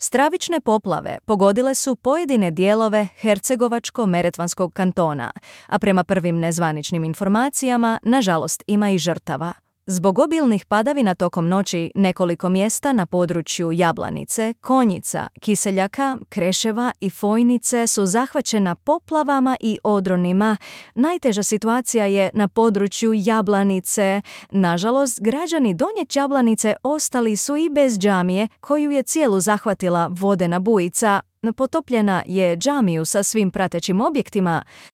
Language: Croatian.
Stravične poplave pogodile su pojedine dijelove Hercegovačko-Neretvanskog kantona, a prema prvim nezvaničnim informacijama, nažalost, ima i žrtava. Zbog obilnih padavina tokom noći nekoliko mjesta na području Jablanice, Konjica, Kiseljaka, Kreševa i Fojnice su zahvaćena poplavama i odronima. Najteža situacija je na području Jablanice. Nažalost, građani Donje Jablanice ostali su i bez džamije, koju je cijelu zahvatila vodena bujica. Potopljena je džamiju sa svim pratećim objektima.